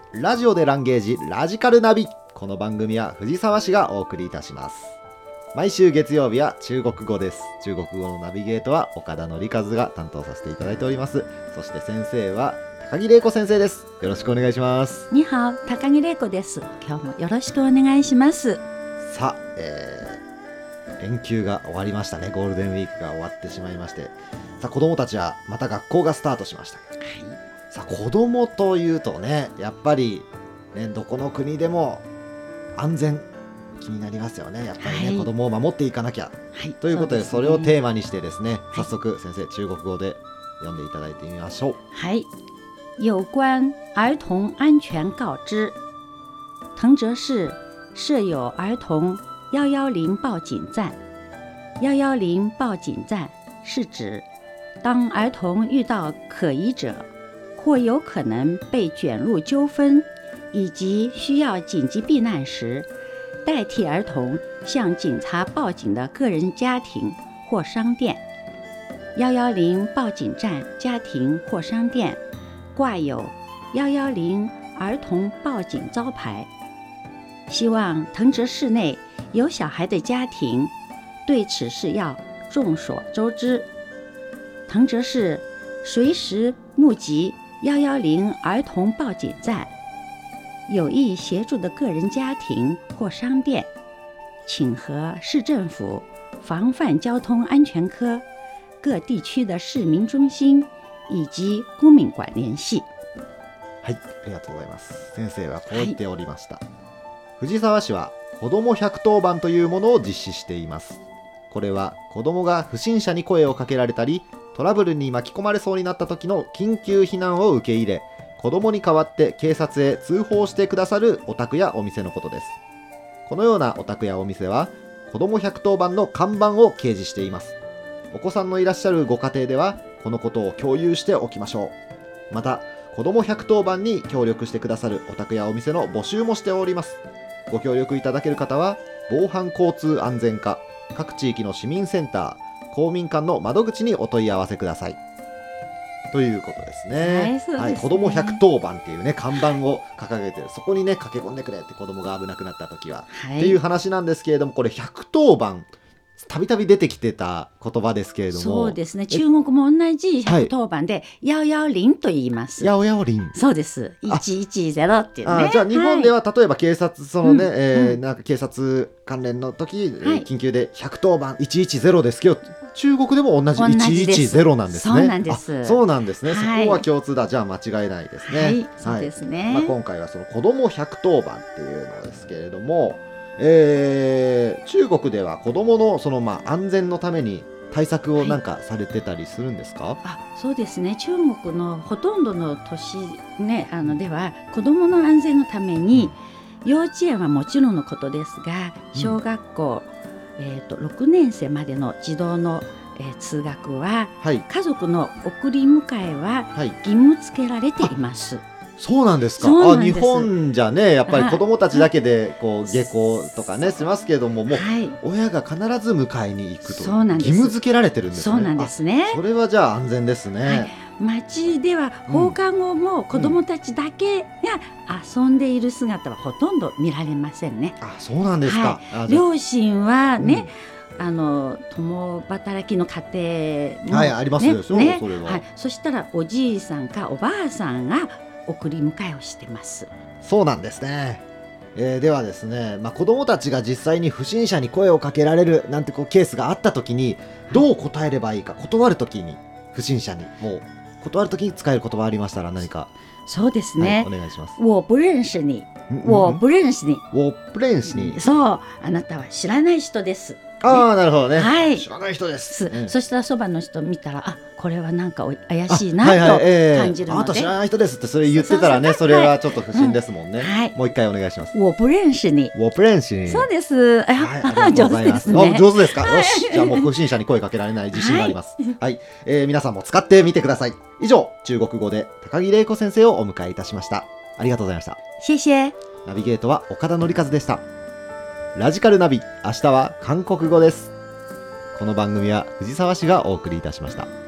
ラジオでランゲージラジカルナビ。この番組は藤沢市がお送りいたします。毎週月曜日は中国語です。中国語のナビゲートは岡田典和が担当させていただいております。そして先生は高木玲子先生です。よろしくお願いします。 にはお、高木玲子です。今日もよろしくお願いします。 さあ、連休が終わりましたね。ゴールデンウィークが終わってしまいまして、さあ子供たちはまた学校がスタートしました。さあ子供というとね、やっぱり、ね、どこの国でも安全気になりますよね。やっぱりね、子供を守っていかなきゃ、ということで、それをテーマにしてですね、早速先生中国語で読んでいただいてみましょう。 はい。有关儿童安全告知，藤泽市设有儿童110报警站。110报警站是指当儿童遇到可疑者或有可能被卷入纠纷以及需要紧急避难时，代替儿童向警察报警的个人、家庭或商店。110报警站、家庭或商店挂有110儿童报警招牌。希望藤泽市内有小孩的家庭对此事要众所周知。藤泽市随时募集110儿童报警站，有意协助的个人、家庭或商店，请和市政府防范交通安全科各地区的市民中心以及公民館聯系。 はい、ありがとうございます。先生はこう言っておりました。藤沢市は子ども110番というものを実施しています。これは子どもが不審者に声をかけられたり、トラブルに巻き込まれそうになった時の緊急避難を受け入れ、子どもに代わって警察へ通報してくださるお宅やお店のことです。このようなお宅やお店は子ども110番の看板を掲示しています。お子さんのいらっしゃるご家庭ではこのことを共有しておきましょう。また子ども110番に協力してくださるお宅やお店の募集もしております。ご協力いただける方は防犯交通安全課、各地域の市民センター、公民館の窓口にお問い合わせください、ということですね。はい、子ども110番っていうね看板を掲げて、そこにね駆け込んでくれって、子どもが危なくなった時は、っていう話なんですけれども、これ110番たびたび出てきてた言葉ですけれども、 そうですね、中国も同じ110番で110と言います。 110、 そうです。110っていうね。 じゃあ日本では例えば警察、そのね、なんか警察関連の時、緊急で110番110ですけど、中国でも同じ110なんですね。 そうなんです。 そうなんですね、そこは共通だ。じゃあ間違いないですね。 はい、そうですね。 今回はその子ども110番っていうのですけれども、中国では子どものその安全のために対策をなんかされてたりするんですか？ そうですね、中国のほとんどの都市、ね、では子どもの安全のために、幼稚園はもちろんのことですが、小学校、6年生までの児童の、通学は、家族の送り迎えは義務付けられています。 そうなんですか。日本じゃね、やっぱり子どもたちだけでこう下校とかねしますけれども、もう親が必ず迎えに行くと義務付けられてるんですね。 そうなんですね。 それはじゃあ安全ですね。 街では放課後も子どもたちだけが遊んでいる姿はほとんど見られませんね。 そうなんですか。 両親はね、共働きの家庭も、 ありますよ、それは。 そしたらおじいさんかおばあさんが送り迎えをしてます。 そうなんですね。ではですね、子どもたちが実際に不審者に声をかけられるなんてケースがあったときにどう答えればいいか、断るときに、不審者にもう断るときに使える言葉ありましたら何か。 そうですね、 お願いします。 我不認識你、我不認識你、 我不認識你。 そう、あなたは知らない人です。 なるほどね。知らない人です。 そしたらそばの人見たら、これはなんか怪しいなと感じるので、 あなた知らない人ですってそれ言ってたらね、それはちょっと不審ですもんね。もう一回お願いします。 我不認識你。 我不認識你。 そうです。上手ですね。 上手ですか。よし、じゃあもう不審者に声かけられない自信があります。はい、皆さんも使ってみてください。以上、中国語で高木玲子先生をお迎えいたしました。ありがとうございました。 謝謝。 ナビゲートは岡田典和でした。ラジカルナビ、明日は韓国語です。この番組は藤沢市がお送りいたしました。